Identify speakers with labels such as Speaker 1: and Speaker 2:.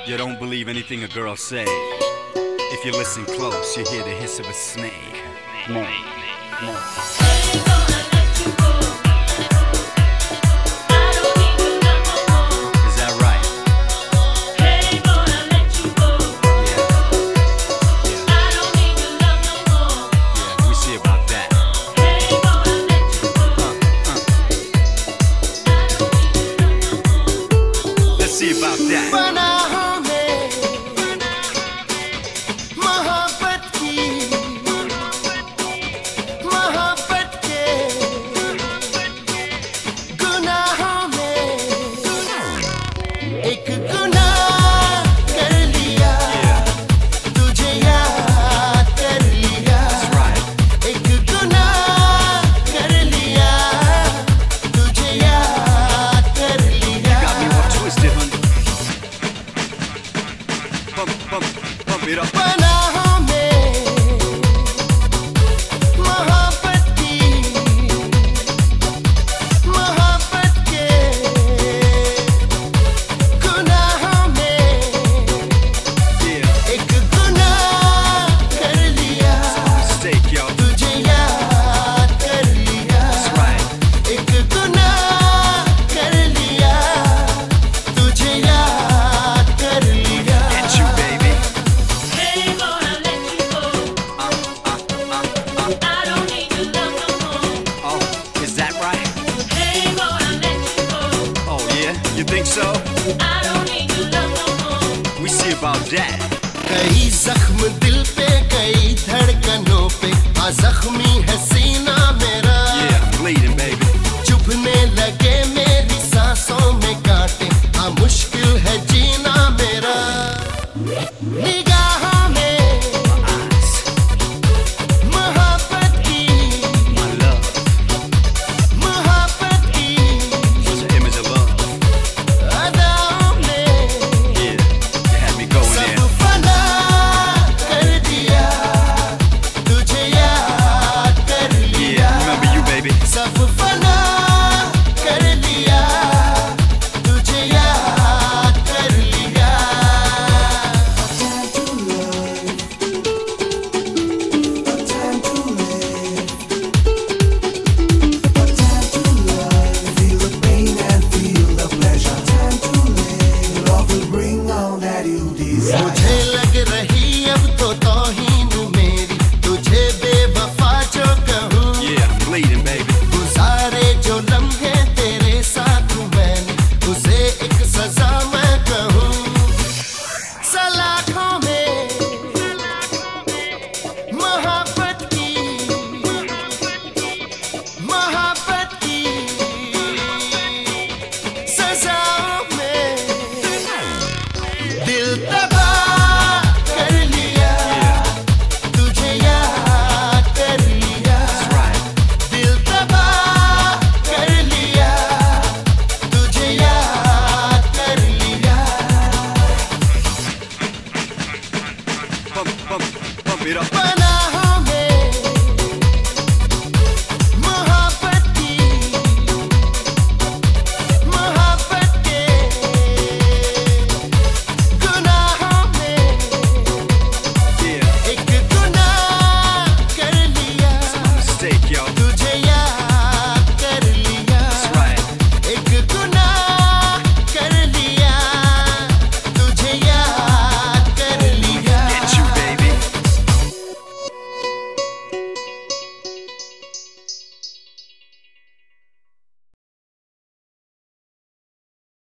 Speaker 1: You don't believe anything a girl say. If you listen close, you hear the hiss of a snake. Snake. Is that right?
Speaker 2: Ain't gonna let you go.
Speaker 1: Yeah.
Speaker 2: I don't need your love no more.
Speaker 1: Yeah, we see about that.
Speaker 2: Ain't gonna let you go.
Speaker 1: Let's see about that.
Speaker 3: पनाहों में मोहब्बत की मोहब्बत के गुनाहों में एक गुनाह कर लिया तुझे याद कर लिया
Speaker 1: That's right.
Speaker 3: एक गुनाह कर लिया तुझे याद कर लिया
Speaker 1: Got me all twisted, honey. Bump it up.
Speaker 3: पनाहों में मोहब्बत की मोहब्बत के गुनाहों में
Speaker 1: Yeah.
Speaker 3: एक गुनाह कर लिया
Speaker 1: Mistake, yo.
Speaker 3: तुझे याद कर लिया
Speaker 1: That's right.
Speaker 3: एक गुनाह कर लिया तुझे याद कर लिया
Speaker 1: Get you, baby.
Speaker 2: Ain't gonna let you go. I don't need your love no more.
Speaker 1: Oh, is that right?
Speaker 2: Ain't gonna let you go.
Speaker 1: Oh, yeah? You think so?
Speaker 2: I don't need your love no more.
Speaker 1: We see about that.
Speaker 3: कई जख्म दिल पे कई धड़कनों पे जख्मी है सीना मेरा
Speaker 1: Yeah, bleeding, baby.
Speaker 3: चुभने लगे मेरी सांसों में कांटे मुश्किल है जीना मेरा निगाहों में
Speaker 1: Eyes,
Speaker 3: मोहब्बत की
Speaker 1: my love.
Speaker 3: मोहब्बत की
Speaker 1: Just an image of love.
Speaker 3: अदाओं में
Speaker 1: Yeah, you had me going
Speaker 3: सब
Speaker 1: there.
Speaker 3: फना कर दिया तुझे याद कर लिया
Speaker 1: Yeah, remember you, baby.
Speaker 3: सब फना कर लिया तुझे याद कर लिया
Speaker 4: Feel the pain and feel the pleasure. Time to live. Love will bring all that you desire.
Speaker 3: मुझे